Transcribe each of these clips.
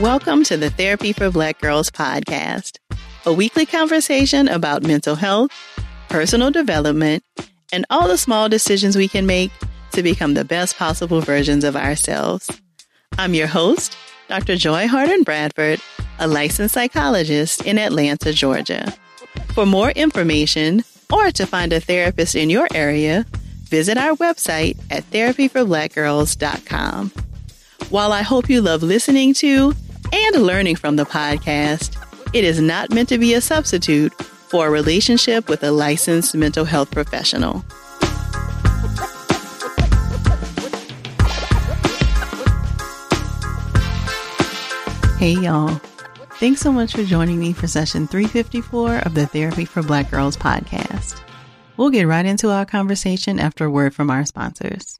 Welcome to the Therapy for Black Girls podcast, a weekly conversation about mental health, personal development, and all the small decisions we can make to become the best possible versions of ourselves. I'm your host, Dr. Joy Harden Bradford, a licensed psychologist in Atlanta, Georgia. For more information or to find a therapist in your area, visit our website at therapyforblackgirls.com. While I hope you love listening to and learning from the podcast, it is not meant to be a substitute for a relationship with a licensed mental health professional. Hey y'all. Thanks so much for joining me for session 354 of the Therapy for Black Girls podcast. We'll get right into our conversation after a word from our sponsors.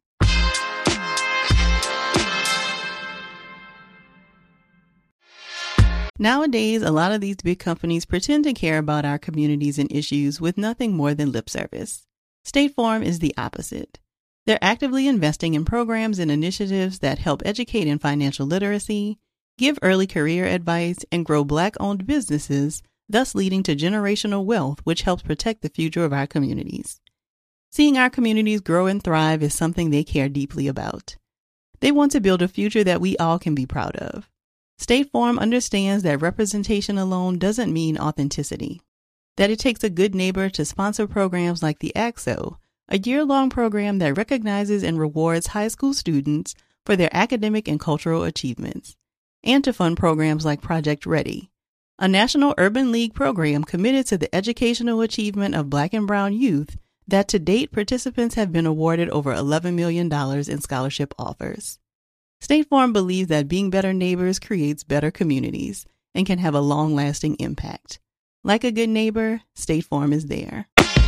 Nowadays, a lot of these big companies pretend to care about our communities and issues with nothing more than lip service. State Farm is the opposite. They're actively investing in programs and initiatives that help educate in financial literacy, give early career advice, and grow Black-owned businesses, thus leading to generational wealth, which helps protect the future of our communities. Seeing our communities grow and thrive is something they care deeply about. They want to build a future that we all can be proud of. State Farm understands that representation alone doesn't mean authenticity, that it takes a good neighbor to sponsor programs like the ACT-SO, a year-long program that recognizes and rewards high school students for their academic and cultural achievements, and to fund programs like Project Ready, a National Urban League program committed to the educational achievement of Black and Brown youth that to date participants have been awarded over $11 million in scholarship offers. State Farm believes that being better neighbors creates better communities and can have a long-lasting impact. Like a good neighbor, State Farm is there.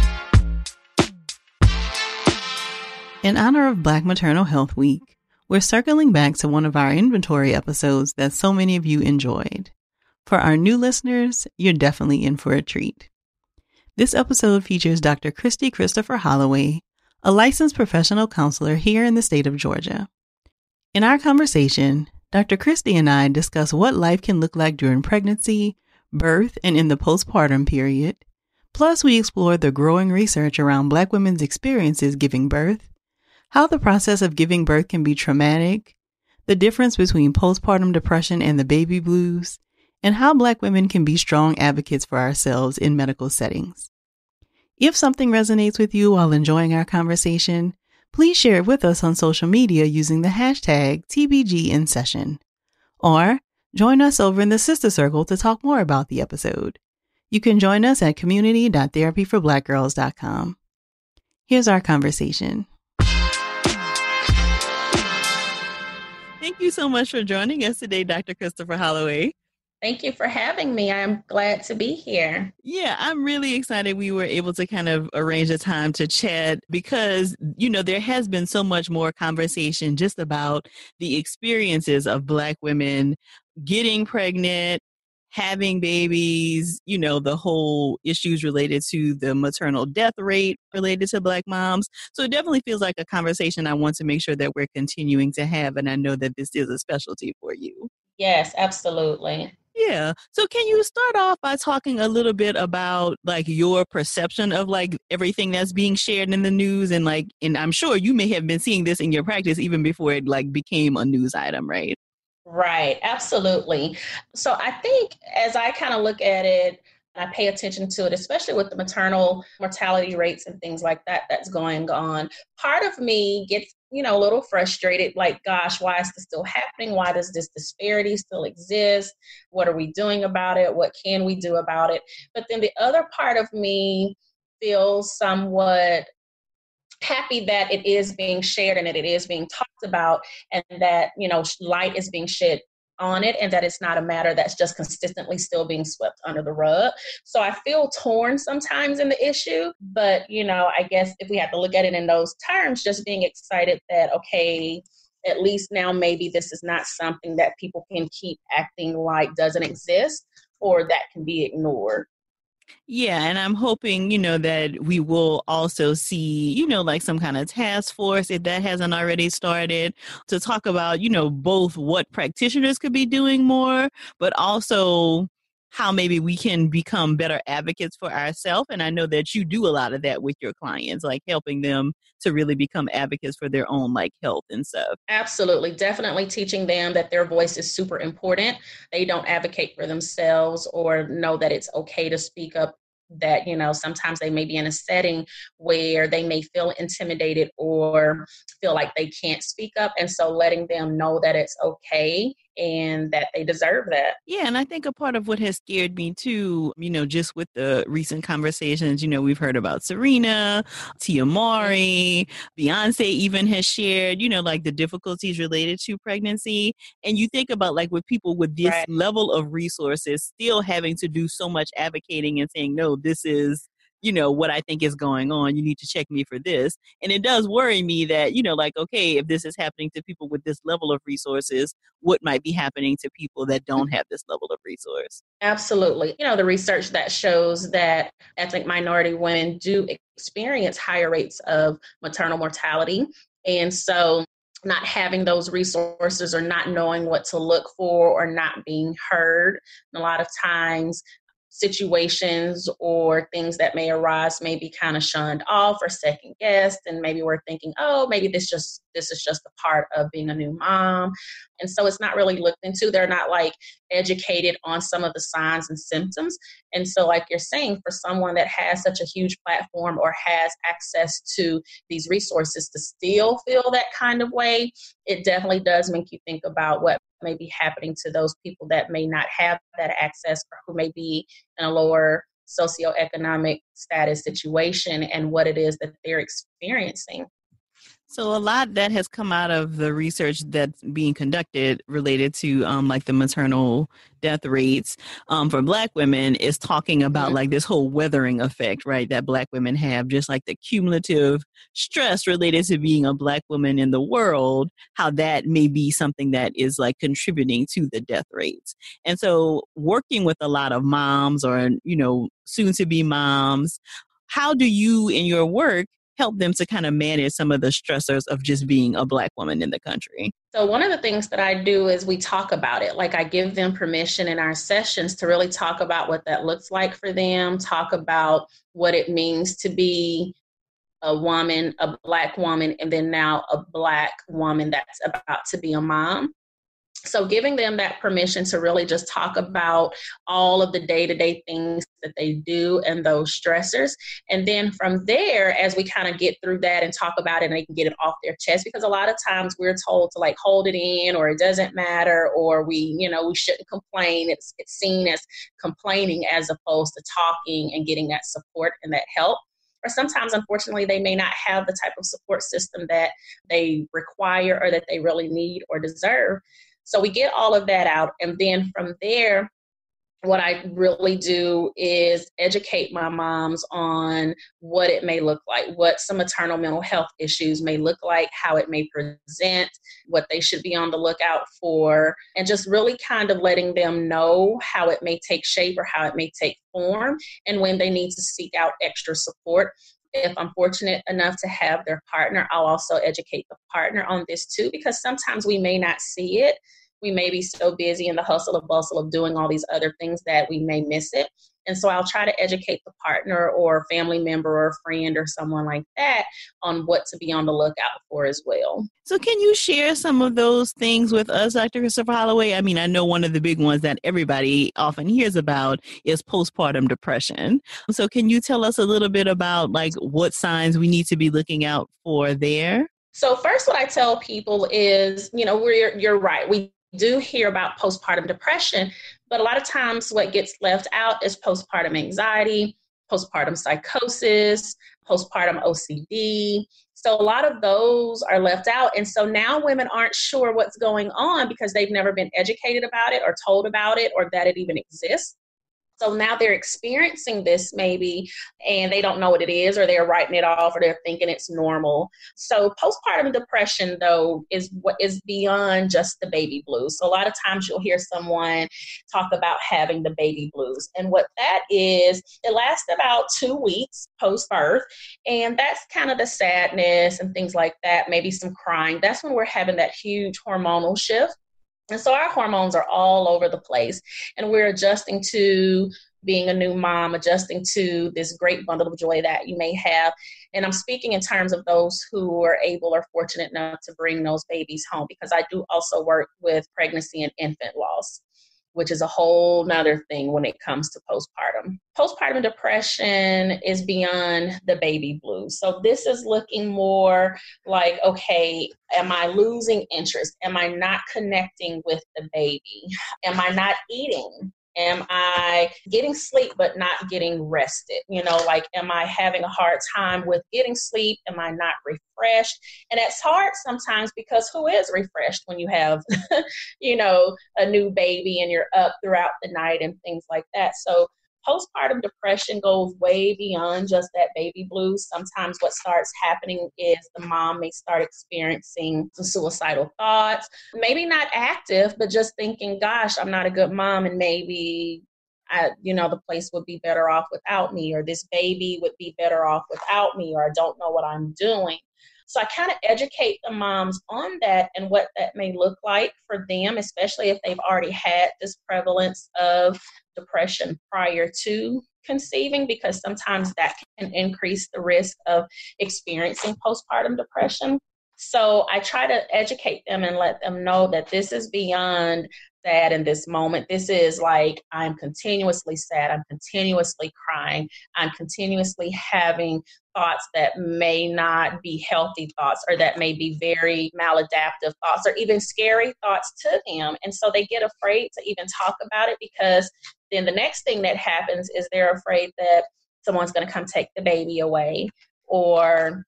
In honor of Black Maternal Health Week, we're circling back to one of our inventory episodes that so many of you enjoyed. For our new listeners, you're definitely in for a treat. This episode features Dr. Christy Christopher Holloway, a licensed professional counselor here in the state of Georgia. In our conversation, Dr. Christy and I discuss what life can look like during pregnancy, birth, and in the postpartum period. Plus, we explore the growing research around Black women's experiences giving birth, how the process of giving birth can be traumatic, the difference between postpartum depression and the baby blues, and how Black women can be strong advocates for ourselves in medical settings. If something resonates with you while enjoying our conversation, please share it with us on social media using the hashtag TBGInSession. Or join us over in the Sister Circle to talk more about the episode. You can join us at community.therapyforblackgirls.com. Here's our conversation. Thank you so much for joining us today, Dr. Christopher Holloway. Thank you for having me. I'm glad to be here. Yeah, I'm really excited we were able to kind of arrange a time to chat because, there has been so much more conversation just about the experiences of Black women getting pregnant, having babies, the whole issues related to the maternal death rate related to Black moms. So it definitely feels like a conversation I want to make sure that we're continuing to have. And I know that this is a specialty for you. Yes, absolutely. Yeah. So can you start off by talking a little bit about your perception of everything that's being shared in the news and I'm sure you may have been seeing this in your practice even before it became a news item, right? Right. Absolutely. So I think as I kind of look at it, I pay attention to it, especially with the maternal mortality rates and things like that that's going on. Part of me gets, a little frustrated, gosh, why is this still happening? Why does this disparity still exist? What are we doing about it? What can we do about it? But then the other part of me feels somewhat happy that it is being shared and that it is being talked about and that, light is being shed on it and that it's not a matter that's just consistently still being swept under the rug. So I feel torn sometimes in the issue, but, I guess if we have to look at it in those terms, just being excited that, okay, at least now maybe this is not something that people can keep acting like doesn't exist or that can be ignored. Yeah, and I'm hoping, that we will also see, like some kind of task force, if that hasn't already started, to talk about, both what practitioners could be doing more, but also how maybe we can become better advocates for ourselves. And I know that you do a lot of that with your clients, like helping them to really become advocates for their own like health and stuff. Absolutely. Definitely teaching them that their voice is super important. They don't advocate for themselves or know that it's okay to speak up, that, sometimes they may be in a setting where they may feel intimidated or feel like they can't speak up. And so letting them know that it's okay and that they deserve that. Yeah, and I think a part of what has scared me too, just with the recent conversations, we've heard about Serena, Tia Mowry, Beyonce even has shared, like the difficulties related to pregnancy. And you think about like with people with this Right. level of resources still having to do so much advocating and saying, no, this is what I think is going on. You need to check me for this. And it does worry me that, like, okay, if this is happening to people with this level of resources, what might be happening to people that don't have this level of resource. Absolutely. The research that shows that ethnic minority women do experience higher rates of maternal mortality. And so not having those resources or not knowing what to look for or not being heard, a lot of times situations or things that may arise may be kind of shunned off or second guessed, and maybe we're thinking, oh, maybe this is just a part of being a new mom. And so it's not really looked into. They're not like educated on some of the signs and symptoms. And so like you're saying, for someone that has such a huge platform or has access to these resources to still feel that kind of way, it definitely does make you think about what may be happening to those people that may not have that access or who may be in a lower socioeconomic status situation and what it is that they're experiencing. So a lot that has come out of the research that's being conducted related to like the maternal death rates for Black women is talking about like this whole weathering effect, right? That Black women have, just like the cumulative stress related to being a Black woman in the world, how that may be something that is like contributing to the death rates. And so working with a lot of moms or, soon to be moms, how do you in your work help them to kind of manage some of the stressors of just being a Black woman in the country? So one of the things that I do is we talk about it. Like I give them permission in our sessions to really talk about what that looks like for them, talk about what it means to be a woman, a Black woman, and then now a Black woman that's about to be a mom. So giving them that permission to really just talk about all of the day-to-day things that they do and those stressors. And then from there, as we kind of get through that and talk about it and they can get it off their chest, because a lot of times we're told to like hold it in, or it doesn't matter, or we shouldn't complain. It's seen as complaining as opposed to talking and getting that support and that help. Or sometimes, unfortunately, they may not have the type of support system that they require or that they really need or deserve. So we get all of that out. And then from there, what I really do is educate my moms on what it may look like, what some maternal mental health issues may look like, how it may present, what they should be on the lookout for, and just really kind of letting them know how it may take shape or how it may take form and when they need to seek out extra support. If I'm fortunate enough to have their partner, I'll also educate the partner on this too, because sometimes we may not see it. We may be so busy in the hustle and bustle of doing all these other things that we may miss it. And so I'll try to educate the partner or family member or friend or someone like that on what to be on the lookout for as well. So can you share some of those things with us, Dr. Christopher Holloway? I mean, I know one of the big ones that everybody often hears about is postpartum depression. So can you tell us a little bit about like what signs we need to be looking out for there? So first, what I tell people is, you're right. We do hear about postpartum depression, but a lot of times what gets left out is postpartum anxiety, postpartum psychosis, postpartum OCD. So a lot of those are left out. And so now women aren't sure what's going on because they've never been educated about it or told about it or that it even exists. So now they're experiencing this maybe, and they don't know what it is, or they're writing it off, or they're thinking it's normal. So postpartum depression, though, is what is beyond just the baby blues. So a lot of times you'll hear someone talk about having the baby blues. And what that is, it lasts about 2 weeks post-birth. And that's kind of the sadness and things like that, maybe some crying. That's when we're having that huge hormonal shift. And so our hormones are all over the place, and we're adjusting to being a new mom, adjusting to this great bundle of joy that you may have. And I'm speaking in terms of those who are able or fortunate enough to bring those babies home, because I do also work with pregnancy and infant loss, which is a whole nother thing when it comes to postpartum. Postpartum depression is beyond the baby blues. So this is looking more like, okay, am I losing interest? Am I not connecting with the baby? Am I not eating? Am I getting sleep but not getting rested? Like, am I having a hard time with getting sleep? Am I not refreshed? And it's hard sometimes, because who is refreshed when you have, a new baby and you're up throughout the night and things like that? So postpartum depression goes way beyond just that baby blues. Sometimes what starts happening is the mom may start experiencing some suicidal thoughts, maybe not active, but just thinking, gosh, I'm not a good mom, and maybe the place would be better off without me, or this baby would be better off without me, or I don't know what I'm doing. So I kind of educate the moms on that and what that may look like for them, especially if they've already had this prevalence of depression prior to conceiving, because sometimes that can increase the risk of experiencing postpartum depression. So I try to educate them and let them know that this is beyond sad in this moment. This is like, I'm continuously sad, I'm continuously crying, I'm continuously having thoughts that may not be healthy thoughts, or that may be very maladaptive thoughts, or even scary thoughts to them. And so they get afraid to even talk about it, because then the next thing that happens is they're afraid that someone's going to come take the baby away, or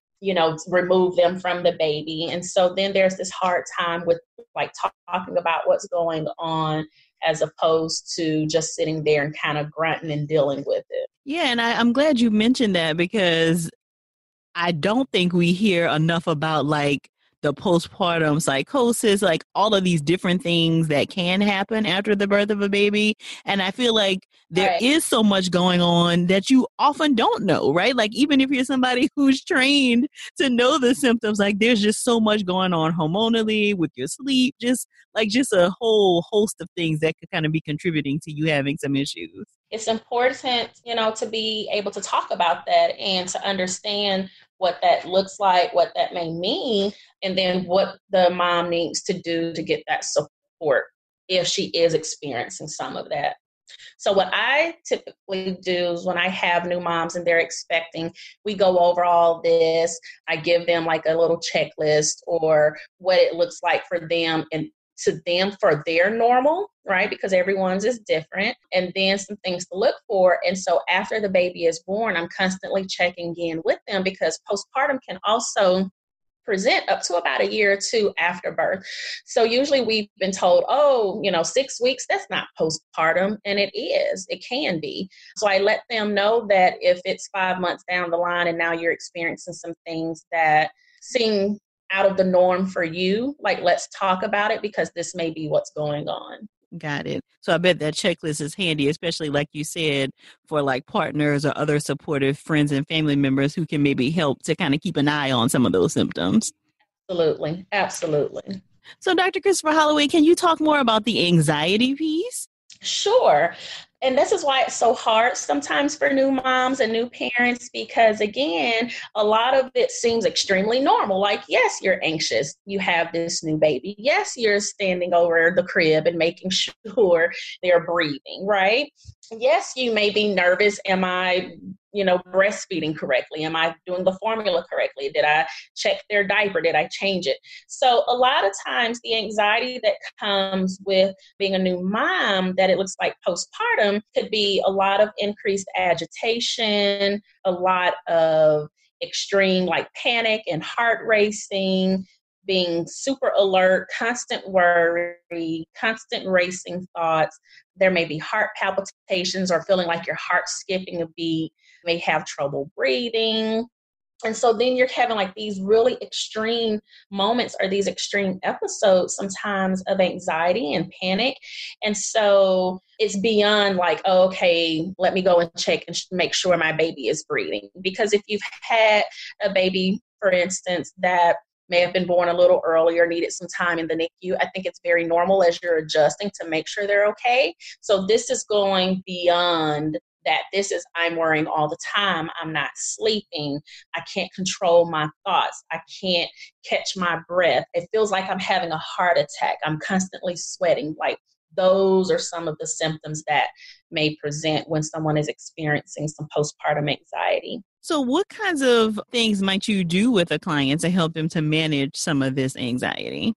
remove them from the baby. And so then there's this hard time with like talking about what's going on, as opposed to just sitting there and kind of grunting and dealing with it. Yeah, and I'm glad you mentioned that, because I don't think we hear enough about like the postpartum psychosis, like all of these different things that can happen after the birth of a baby. And I feel like there is so much going on that you often don't know, right? Like, even if you're somebody who's trained to know the symptoms, like there's just so much going on hormonally with your sleep, just a whole host of things that could kind of be contributing to you having some issues. It's important, to be able to talk about that and to understand what that looks like, what that may mean, and then what the mom needs to do to get that support if she is experiencing some of that. So what I typically do is, when I have new moms and they're expecting, we go over all this. I give them like a little checklist, or what it looks like for them and to them for their normal, right? Because everyone's is different, and then some things to look for. And so after the baby is born, I'm constantly checking in with them, because postpartum can also present up to about a year or two after birth. So usually we've been told, 6 weeks, that's not postpartum. And it is, it can be. So I let them know that if it's 5 months down the line and now you're experiencing some things that seem out of the norm for you, like, let's talk about it, because this may be what's going on. Got it. So I bet that checklist is handy, especially like you said, for like partners or other supportive friends and family members who can maybe help to kind of keep an eye on some of those symptoms. Absolutely. Absolutely. So Dr. Christopher Holloway, can you talk more about the anxiety piece? Sure. And this is why it's so hard sometimes for new moms and new parents, because again, a lot of it seems extremely normal. Like, yes, you're anxious. You have this new baby. Yes, you're standing over the crib and making sure they're breathing, right? Yes, you may be nervous. Am I, breastfeeding correctly? Am I doing the formula correctly? Did I check their diaper? Did I change it? So a lot of times the anxiety that comes with being a new mom, that it looks like postpartum, could be a lot of increased agitation, a lot of extreme like panic and heart racing, being super alert, constant worry, constant racing thoughts, There may be heart palpitations or feeling like your heart's skipping a beat. You may have trouble breathing. And so then you're having like these really extreme moments or these extreme episodes sometimes of anxiety and panic. And so it's beyond like, oh, okay, let me go and check and make sure my baby is breathing. Because if you've had a baby, for instance, that may have been born a little earlier, needed some time in the NICU, I think it's very normal as you're adjusting to make sure they're okay. So this is going beyond that. This is, I'm worrying all the time. I'm not sleeping. I can't control my thoughts. I can't catch my breath. It feels like I'm having a heart attack. I'm constantly sweating. Like those are some of the symptoms that may present when someone is experiencing some postpartum anxiety. So what kinds of things might you do with a client to help them to manage some of this anxiety?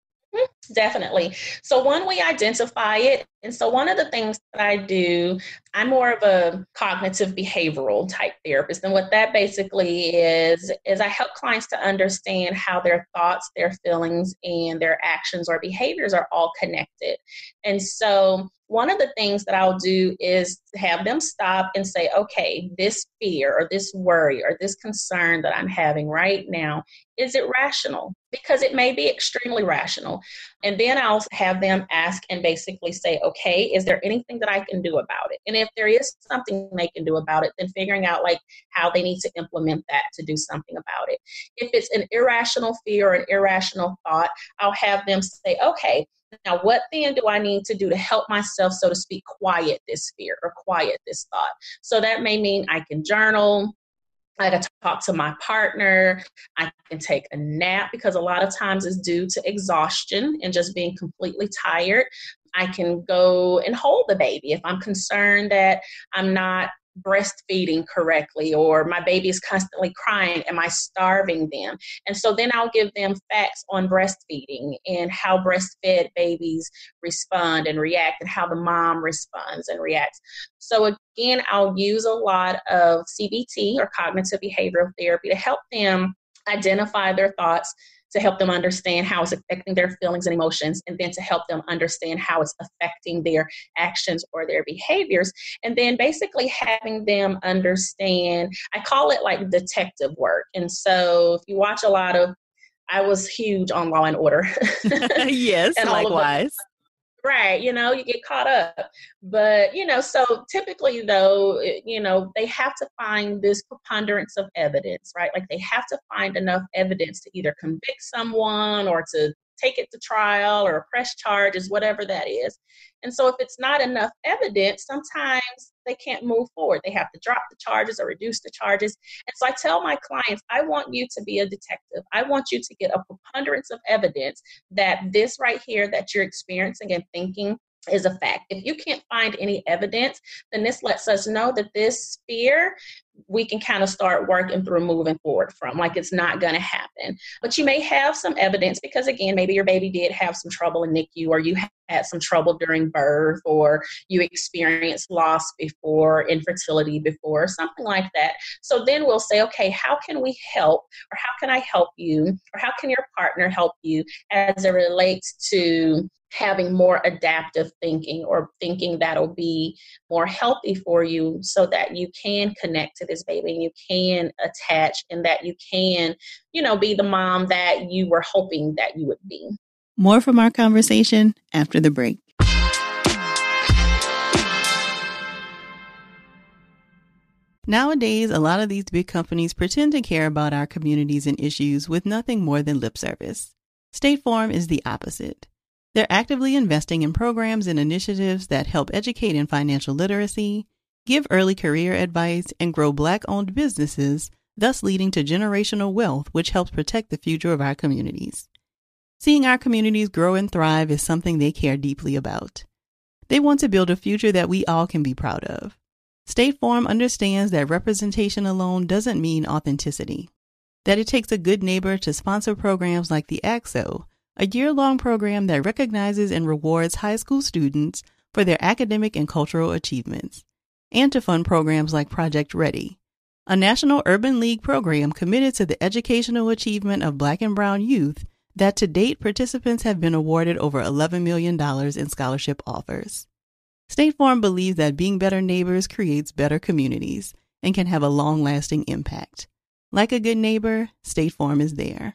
Definitely. So one, we identify it. And so one of the things that I do, I'm more of a cognitive behavioral type therapist. And what that basically is I help clients to understand how their thoughts, their feelings, and their actions or behaviors are all connected. And so one of the things that I'll do is have them stop and say, okay, this fear or this worry or this concern that I'm having right now, is it rational? Because it may be extremely rational. And then I'll have them ask and basically say, okay, is there anything that I can do about it? And if there is something they can do about it, then figuring out like how they need to implement that to do something about it. If it's an irrational fear or an irrational thought, I'll have them say, okay, now what then do I need to do to help myself, so to speak, quiet this fear or quiet this thought? So that may mean I can journal, I can talk to my partner, I can take a nap, because a lot of times it's due to exhaustion and just being completely tired. I can go and hold the baby if I'm concerned that I'm not breastfeeding correctly or my baby is constantly crying. Am I starving them? And so then I'll give them facts on breastfeeding and how breastfed babies respond and react and how the mom responds and reacts. So again, I'll use a lot of CBT or cognitive behavioral therapy to help them identify their thoughts, to help them understand how it's affecting their feelings and emotions, and then to help them understand how it's affecting their actions or their behaviors. And then basically having them understand, I call it like detective work. And so if you watch a lot of, I was huge on Law and Order. Yes, and likewise. Right, you get caught up. But, so typically though, they have to find this preponderance of evidence, right? Like they have to find enough evidence to either convict someone or to take it to trial or press charges, whatever that is. And so if it's not enough evidence, sometimes they can't move forward. They have to drop the charges or reduce the charges. And so I tell my clients, I want you to be a detective. I want you to get a preponderance of evidence that this right here that you're experiencing and thinking is a fact. If you can't find any evidence, then this lets us know that this fear, we can kind of start working through moving forward from, like it's not going to happen. But you may have some evidence because, again, maybe your baby did have some trouble in NICU, or you had some trouble during birth, or you experienced loss before, infertility before, something like that. So then we'll say, okay, how can we help, or how can I help you, or how can your partner help you as it relates to having more adaptive thinking, or thinking that'll be more healthy for you so that you can connect to this baby and you can attach, and that you can, be the mom that you were hoping that you would be. More from our conversation after the break. Nowadays, a lot of these big companies pretend to care about our communities and issues with nothing more than lip service. State Farm is the opposite. They're actively investing in programs and initiatives that help educate in financial literacy, give early career advice, and grow Black-owned businesses, thus leading to generational wealth, which helps protect the future of our communities. Seeing our communities grow and thrive is something they care deeply about. They want to build a future that we all can be proud of. State Farm understands that representation alone doesn't mean authenticity, that it takes a good neighbor to sponsor programs like the ACT-SO, a year-long program that recognizes and rewards high school students for their academic and cultural achievements, and to fund programs like Project Ready, a National Urban League program committed to the educational achievement of Black and Brown youth that to date participants have been awarded over $11 million in scholarship offers. State Farm believes that being better neighbors creates better communities and can have a long-lasting impact. Like a good neighbor, State Farm is there.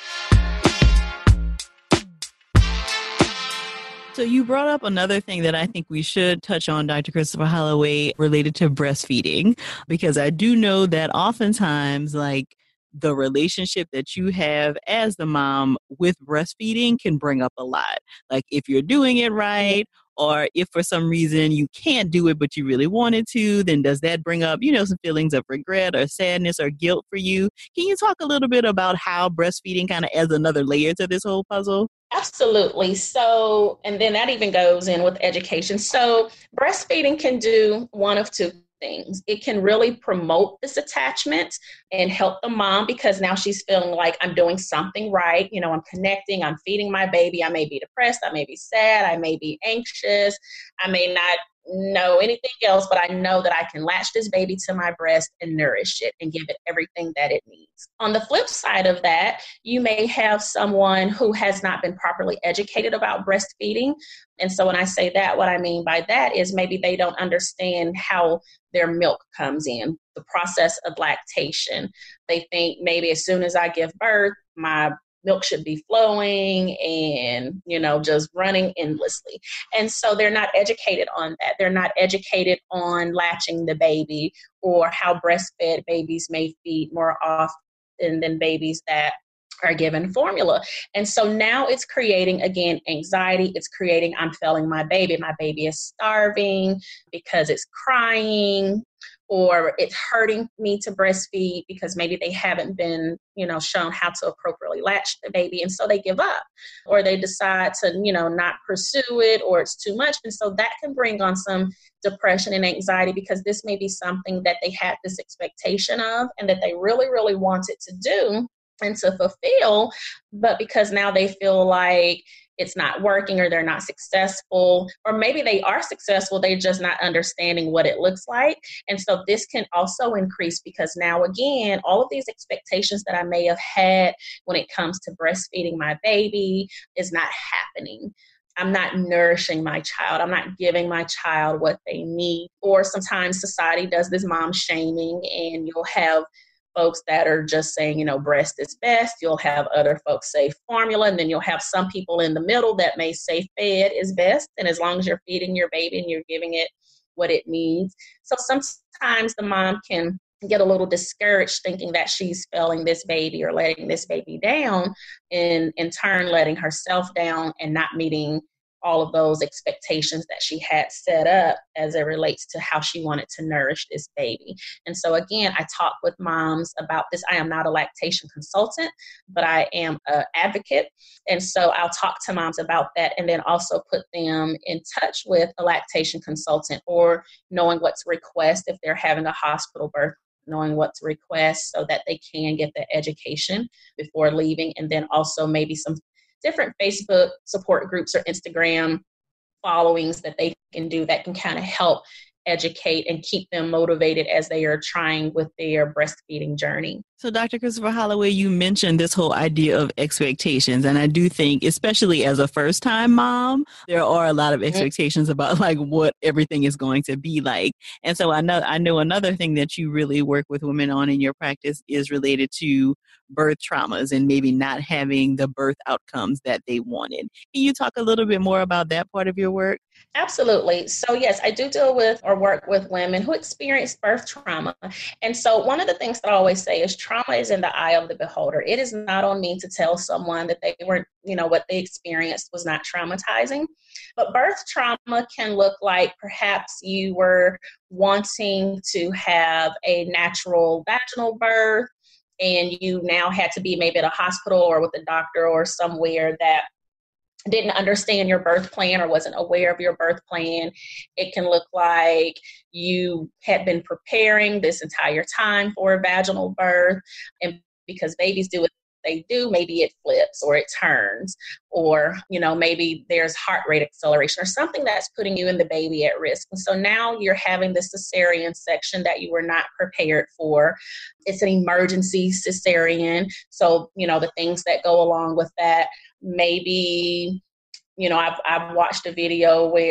So you brought up another thing that I think we should touch on, Dr. Christopher Holloway, related to breastfeeding, because I do know that oftentimes, like, the relationship that you have as the mom with breastfeeding can bring up a lot. Like, if you're doing it right, or if for some reason you can't do it, but you really wanted to, then does that bring up, some feelings of regret or sadness or guilt for you? Can you talk a little bit about how breastfeeding kind of adds another layer to this whole puzzle? Absolutely. So, and then that even goes in with education. So, breastfeeding can do one of two things. It can really promote this attachment and help the mom because now she's feeling like I'm doing something right. I'm connecting, I'm feeding my baby. I may be depressed, I may be sad, I may be anxious, I may not know anything else, but I know that I can latch this baby to my breast and nourish it and give it everything that it needs. On the flip side of that, you may have someone who has not been properly educated about breastfeeding. And so when I say that, what I mean by that is maybe they don't understand how their milk comes in, the process of lactation. They think maybe as soon as I give birth, my milk should be flowing and, just running endlessly. And so they're not educated on that. They're not educated on latching the baby or how breastfed babies may feed more often than babies that are given formula. And so now it's creating, again, anxiety. It's creating, I'm failing my baby. My baby is starving because it's crying, or it's hurting me to breastfeed because maybe they haven't been, shown how to appropriately latch the baby. And so they give up, or they decide to, not pursue it, or it's too much. And so that can bring on some depression and anxiety because this may be something that they had this expectation of and that they really, really wanted to do and to fulfill, but because now they feel like it's not working or they're not successful, or maybe they are successful, they're just not understanding what it looks like. And so this can also increase because now, again, all of these expectations that I may have had when it comes to breastfeeding my baby is not happening. I'm not nourishing my child. I'm not giving my child what they need. Or sometimes society does this mom shaming, and you'll have folks that are just saying, breast is best. You'll have other folks say formula, and then you'll have some people in the middle that may say fed is best. And as long as you're feeding your baby and you're giving it what it needs. So sometimes the mom can get a little discouraged thinking that she's failing this baby or letting this baby down, and in turn letting herself down and not meeting all of those expectations that she had set up as it relates to how she wanted to nourish this baby. And so again, I talk with moms about this. I am not a lactation consultant, but I am an advocate. And so I'll talk to moms about that and then also put them in touch with a lactation consultant, or knowing what to request if they're having a hospital birth, knowing what to request so that they can get the education before leaving. And then also maybe some different Facebook support groups or Instagram followings that they can do that can kind of help educate and keep them motivated as they are trying with their breastfeeding journey. So Dr. Christopher Holloway, you mentioned this whole idea of expectations. And I do think, especially as a first-time mom, there are a lot of expectations about like what everything is going to be like. And so I know another thing that you really work with women on in your practice is related to birth traumas and maybe not having the birth outcomes that they wanted. Can you talk a little bit more about that part of your work? Absolutely. So yes, I do deal with or work with women who experience birth trauma. And so one of the things that I always say is trauma is in the eye of the beholder. It is not on me to tell someone that they weren't, what they experienced was not traumatizing. But birth trauma can look like perhaps you were wanting to have a natural vaginal birth, and you now had to be maybe at a hospital or with a doctor or somewhere that didn't understand your birth plan or wasn't aware of your birth plan. It can look like you had been preparing this entire time for a vaginal birth, and because babies do what they do, maybe it flips or it turns, or maybe there's heart rate acceleration or something that's putting you and the baby at risk. And so now you're having this cesarean section that you were not prepared for. It's an emergency cesarean, so the things that go along with that. Maybe, I've watched a video where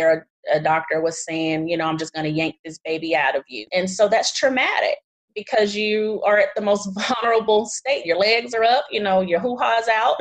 a doctor was saying, I'm just going to yank this baby out of you. And so that's traumatic because you are at the most vulnerable state. Your legs are up, your hoo-ha's out,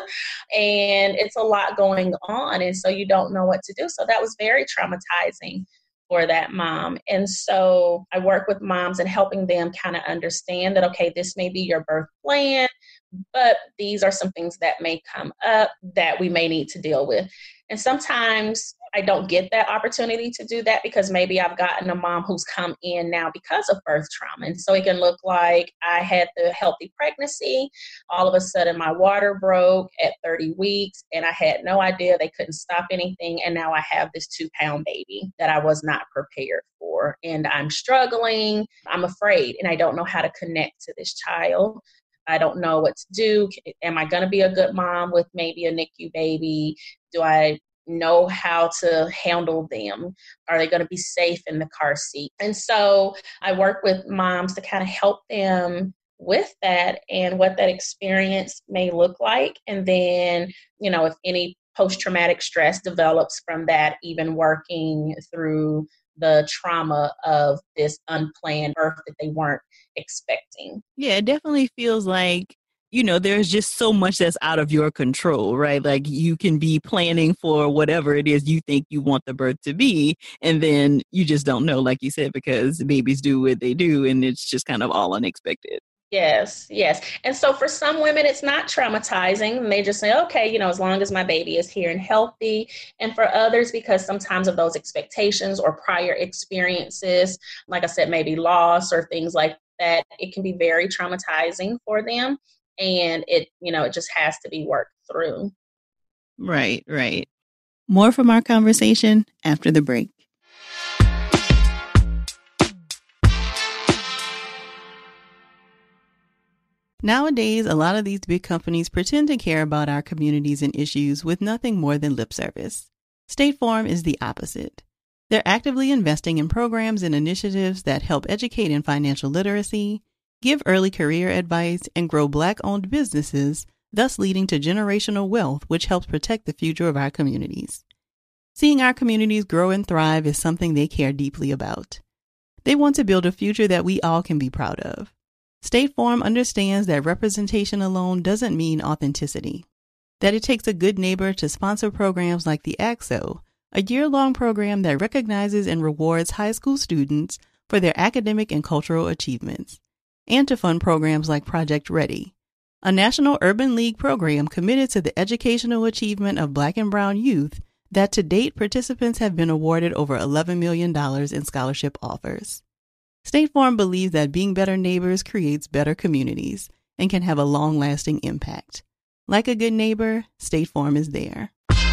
and it's a lot going on. And so you don't know what to do. So that was very traumatizing for that mom. And so I work with moms and helping them kind of understand that, okay, this may be your birth plan, but these are some things that may come up that we may need to deal with. And sometimes I don't get that opportunity to do that because maybe I've gotten a mom who's come in now because of birth trauma. And so it can look like I had the healthy pregnancy. All of a sudden my water broke at 30 weeks and I had no idea. They couldn't stop anything. And now I have this 2-pound baby that I was not prepared for. And I'm struggling. I'm afraid and I don't know how to connect to this child. I don't know what to do. Am I going to be a good mom with maybe a NICU baby? Do I know how to handle them? Are they going to be safe in the car seat? And so I work with moms to kind of help them with that and what that experience may look like. And then, if any post-traumatic stress develops from that, even working through the trauma of this unplanned birth that they weren't expecting. Yeah, it definitely feels like, there's just so much that's out of your control, right? Like you can be planning for whatever it is you think you want the birth to be, and then you just don't know, like you said, because babies do what they do, and it's just kind of all unexpected. Yes. And so for some women, it's not traumatizing. And they just say, okay, as long as my baby is here and healthy. And for others, because sometimes of those expectations or prior experiences, like I said, maybe loss or things like that, it can be very traumatizing for them. And it just has to be worked through. Right. More from our conversation after the break. Nowadays, a lot of these big companies pretend to care about our communities and issues with nothing more than lip service. State Farm is the opposite. They're actively investing in programs and initiatives that help educate in financial literacy, give early career advice, and grow Black-owned businesses, thus leading to generational wealth, which helps protect the future of our communities. Seeing our communities grow and thrive is something they care deeply about. They want to build a future that we all can be proud of. State Farm understands that representation alone doesn't mean authenticity, that it takes a good neighbor to sponsor programs like the ACT-SO, a year-long program that recognizes and rewards high school students for their academic and cultural achievements, and to fund programs like Project Ready, a National Urban League program committed to the educational achievement of Black and Brown youth that to date participants have been awarded over $11 million in scholarship offers. State Farm believes that being better neighbors creates better communities and can have a long-lasting impact. Like a good neighbor, State Farm is there.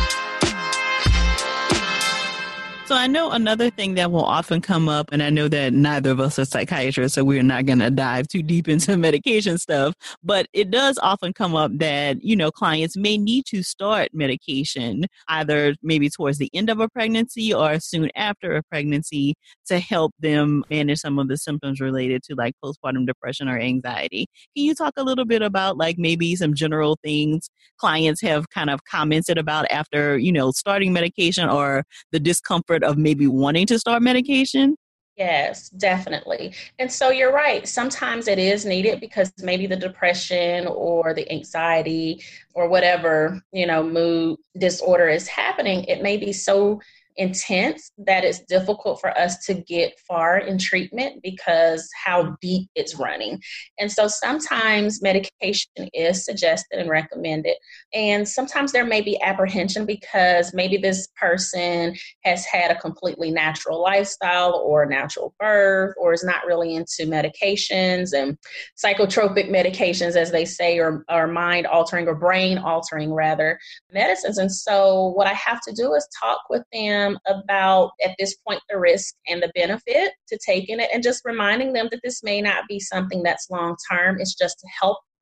So I know another thing that will often come up, and I know that neither of us are psychiatrists, so we're not going to dive too deep into medication stuff, but it does often come up that, clients may need to start medication either maybe towards the end of a pregnancy or soon after a pregnancy to help them manage some of the symptoms related to like postpartum depression or anxiety. Can you talk a little bit about like maybe some general things clients have kind of commented about after, starting medication or the discomfort of maybe wanting to start medication? Yes, definitely. And so you're right. Sometimes it is needed because maybe the depression or the anxiety or whatever, mood disorder is happening. It may be so intense that it's difficult for us to get far in treatment because how deep it's running. And so sometimes medication is suggested and recommended. And sometimes there may be apprehension because maybe this person has had a completely natural lifestyle or natural birth or is not really into medications and psychotropic medications, as they say, or mind altering or brain altering rather medicines. And so what I have to do is talk with them about, at this point, the risk and the benefit to taking it and just reminding them that this may not be something that's long term. It's just to help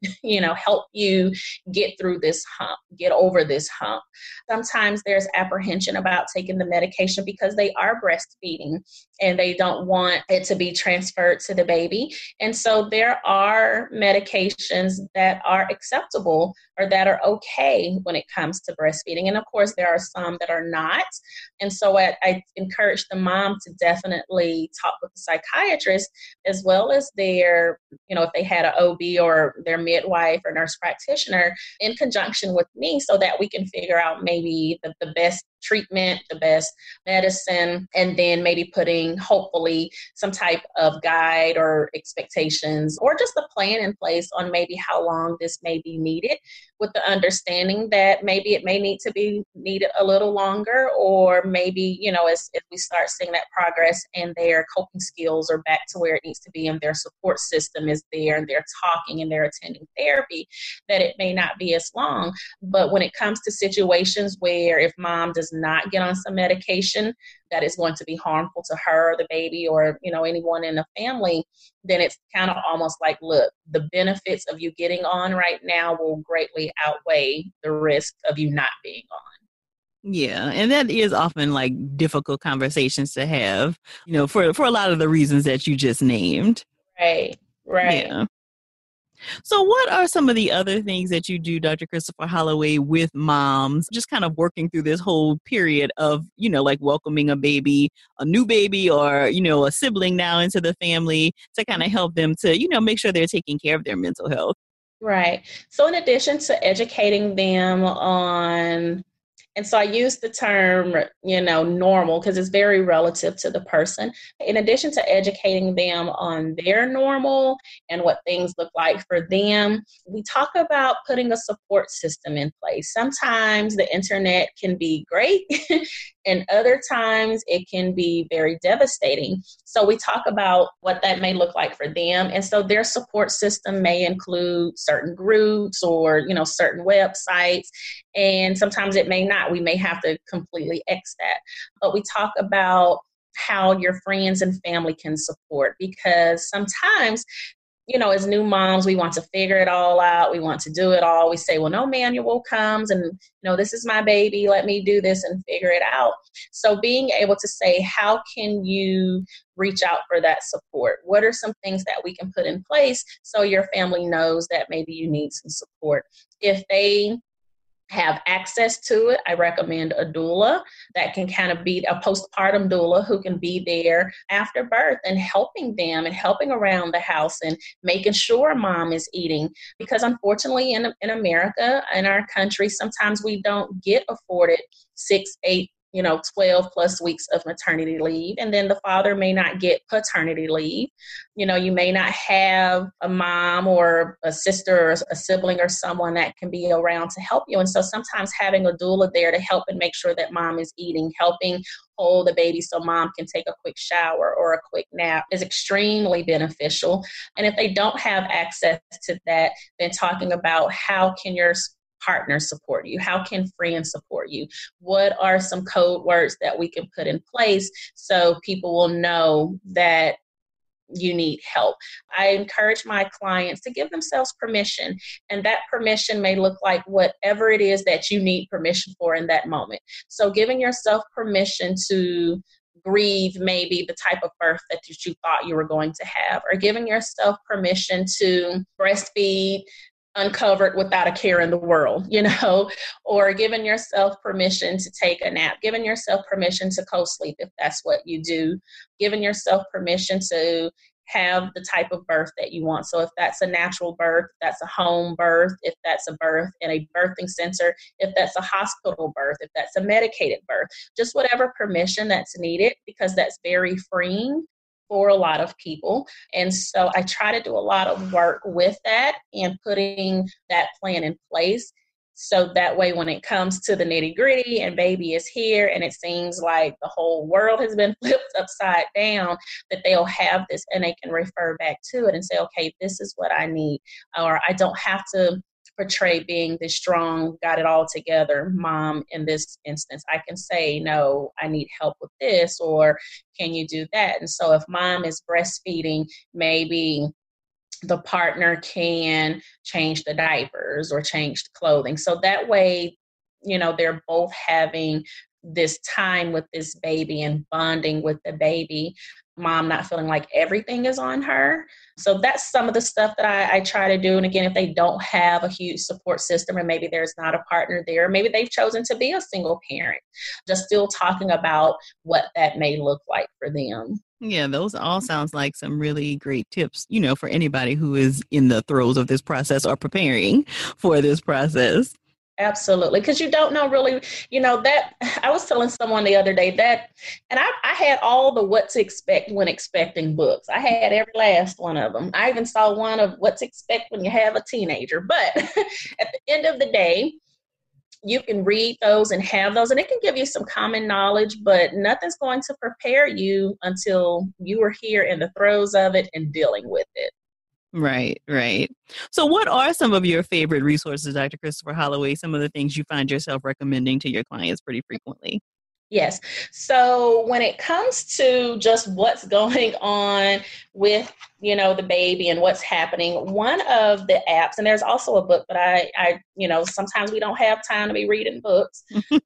help you get through this hump, get over this hump. Sometimes there's apprehension about taking the medication because they are breastfeeding and they don't want it to be transferred to the baby. And so there are medications that are acceptable or that are okay when it comes to breastfeeding. And of course, there are some that are not. And so I encourage the mom to definitely talk with the psychiatrist as well as their, if they had an OB or their midwife or nurse practitioner in conjunction with me so that we can figure out maybe the best treatment, the best medicine, and then maybe putting hopefully some type of guide or expectations or just a plan in place on maybe how long this may be needed, with the understanding that maybe it may need to be needed a little longer, or maybe, as if we start seeing that progress and their coping skills are back to where it needs to be and their support system is there and they're talking and they're attending therapy, that it may not be as long. But when it comes to situations where if mom does not get on some medication that is going to be harmful to her, the baby, or anyone in the family, then it's kind of almost like, look, the benefits of you getting on right now will greatly outweigh the risk of you not being on. Yeah, and that is often like difficult conversations to have, for a lot of the reasons that you just named. Right. Yeah. So what are some of the other things that you do, Dr. Christopher Holloway, with moms, just kind of working through this whole period of, like welcoming a new baby, or, a sibling now into the family, to kind of help them to, make sure they're taking care of their mental health? Right. So in addition to educating them on, and so I use the term, normal, because it's very relative to the person. In addition to educating them on their normal and what things look like for them, we talk about putting a support system in place. Sometimes the internet can be great and other times it can be very devastating. So we talk about what that may look like for them. And so their support system may include certain groups or, certain websites. And sometimes it may not. We may have to completely X that. But we talk about how your friends and family can support, because sometimes, as new moms, we want to figure it all out. We want to do it all. We say, well, no manual comes and, this is my baby. Let me do this and figure it out. So being able to say, how can you reach out for that support? What are some things that we can put in place so your family knows that maybe you need some support? If they have access to it, I recommend a doula that can kind of be a postpartum doula who can be there after birth and helping them and helping around the house and making sure mom is eating. Because unfortunately in America, in our country, sometimes we don't get afforded 6, 8, 12 plus weeks of maternity leave. And then the father may not get paternity leave. You may not have a mom or a sister or a sibling or someone that can be around to help you. And so sometimes having a doula there to help and make sure that mom is eating, helping hold the baby so mom can take a quick shower or a quick nap is extremely beneficial. And if they don't have access to that, then talking about how can your partners support you? How can friends support you? What are some code words that we can put in place so people will know that you need help? I encourage my clients to give themselves permission, and that permission may look like whatever it is that you need permission for in that moment. So giving yourself permission to grieve maybe the type of birth that you thought you were going to have, or giving yourself permission to breastfeed uncovered without a care in the world, or giving yourself permission to take a nap, giving yourself permission to co-sleep if that's what you do, giving yourself permission to have the type of birth that you want. So if that's a natural birth, that's a home birth, if that's a birth in a birthing center, if that's a hospital birth, if that's a medicated birth, just whatever permission that's needed, because that's very freeing for a lot of people. And so I try to do a lot of work with that and putting that plan in place. So that way, when it comes to the nitty gritty and baby is here and it seems like the whole world has been flipped upside down, that they'll have this and they can refer back to it and say, okay, this is what I need. Or I don't have to portray being the strong, got it all together mom in this instance. I can say, no, I need help with this, or can you do that? And so if mom is breastfeeding, maybe the partner can change the diapers or change the clothing. So that way, they're both having this time with this baby and bonding with the baby. Mom not feeling like everything is on her. So that's some of the stuff that I try to do. And again, if they don't have a huge support system, and maybe there's not a partner there, maybe they've chosen to be a single parent, just still talking about what that may look like for them. Yeah, those all sounds like some really great tips, for anybody who is in the throes of this process or preparing for this process. Absolutely. Because you don't know really, that I was telling someone the other day that, and I had all the what to expect when expecting books. I had every last one of them. I even saw one of what to expect when you have a teenager. But at the end of the day, you can read those and have those, and it can give you some common knowledge, but nothing's going to prepare you until you are here in the throes of it and dealing with it. Right. So what are some of your favorite resources, Dr. Christopher Holloway, some of the things you find yourself recommending to your clients pretty frequently? Yes. So when it comes to just what's going on with, the baby and what's happening, one of the apps, and there's also a book, but I sometimes we don't have time to be reading books.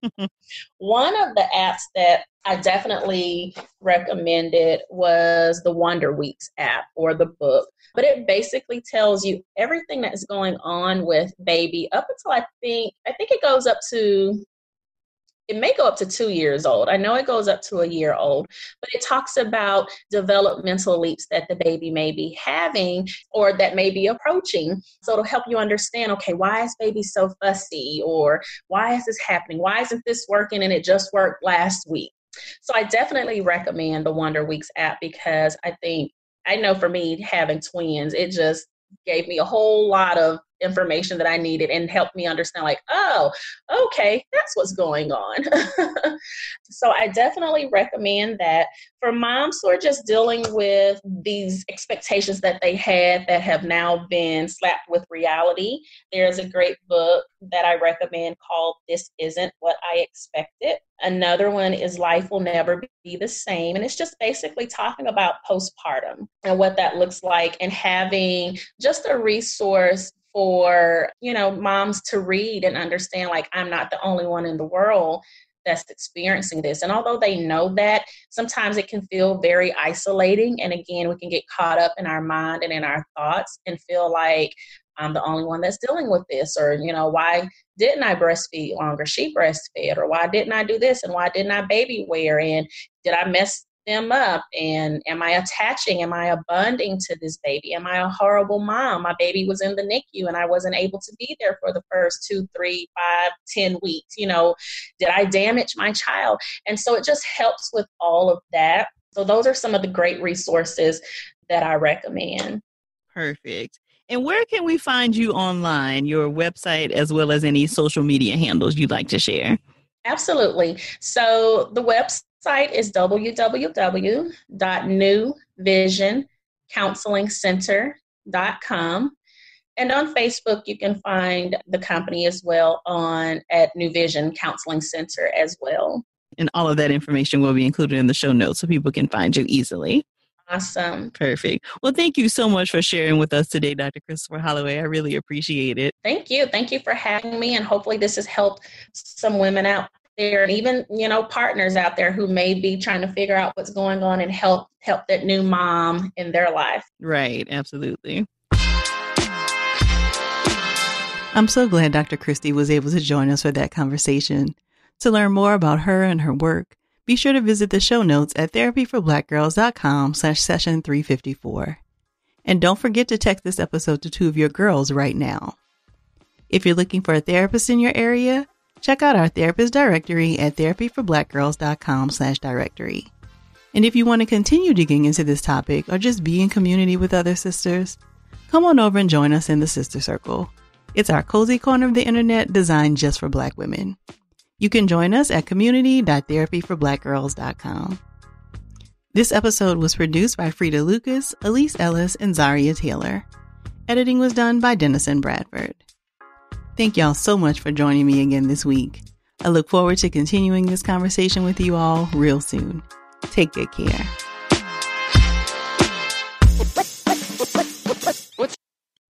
One of the apps that I definitely recommended was the Wonder Weeks app or the book, but it basically tells you everything that is going on with baby up until I think it goes up to, it may go up to 2 years old. I know it goes up to a year old, but it talks about developmental leaps that the baby may be having or that may be approaching. So it'll help you understand, okay, why is baby so fussy? Or why is this happening? Why isn't this working? And it just worked last week. So I definitely recommend the Wonder Weeks app because I know for me having twins, it just gave me a whole lot of information that I needed and helped me understand like, oh, okay, that's what's going on. So I definitely recommend that for moms who are just dealing with these expectations that they had that have now been slapped with reality. There's a great book that I recommend called This Isn't What I Expected. Another one is Life Will Never Be the Same. And it's just basically talking about postpartum and what that looks like and having just a resource for, moms to read and understand, like, I'm not the only one in the world that's experiencing this. And although they know that, sometimes it can feel very isolating. And again, we can get caught up in our mind and in our thoughts and feel like I'm the only one that's dealing with this, or, why didn't I breastfeed longer? She breastfed, or why didn't I do this? And why didn't I baby wear? And did I mess them up? And am I attaching? Am I abunding to this baby? Am I a horrible mom? My baby was in the NICU and I wasn't able to be there for the first 2, 3, 5, 10 weeks. Did I damage my child? And so it just helps with all of that. So those are some of the great resources that I recommend. Perfect. And where can we find you online, your website, as well as any social media handles you'd like to share? Absolutely. So the website is www.newvisioncounselingcenter.com. And on Facebook, you can find the company as well at New Vision Counseling Center as well. And all of that information will be included in the show notes so people can find you easily. Awesome. Perfect. Well, thank you so much for sharing with us today, Dr. Christopher Holloway. I really appreciate it. Thank you. Thank you for having me. And hopefully this has helped some women out there and even, partners out there who may be trying to figure out what's going on and help that new mom in their life. Right. Absolutely. I'm so glad Dr. Christie was able to join us for that conversation. To learn more about her and her work, be sure to visit the show notes at therapyforblackgirls.com/session 354. And don't forget to text this episode to 2 of your girls right now. If you're looking for a therapist in your area, check out our therapist directory at therapyforblackgirls.com/directory. And if you want to continue digging into this topic or just be in community with other sisters, come on over and join us in the Sister Circle. It's our cozy corner of the internet designed just for Black women. You can join us at community.therapyforblackgirls.com. This episode was produced by Frida Lucas, Elise Ellis, and Zaria Taylor. Editing was done by Dennison Bradford. Thank y'all so much for joining me again this week. I look forward to continuing this conversation with you all real soon. Take good care.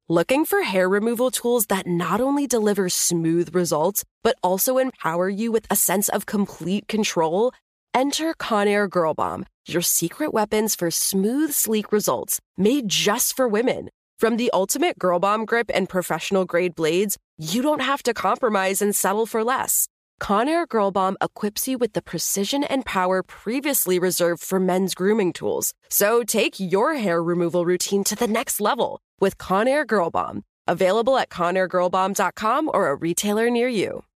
Looking for hair removal tools that not only deliver smooth results, but also empower you with a sense of complete control? Enter Conair Girl Bomb, your secret weapons for smooth, sleek results, made just for women. From the ultimate Girl Bomb grip and professional-grade blades, you don't have to compromise and settle for less. Conair Girl Bomb equips you with the precision and power previously reserved for men's grooming tools. So take your hair removal routine to the next level with Conair Girl Bomb. Available at ConairGirlBomb.com or a retailer near you.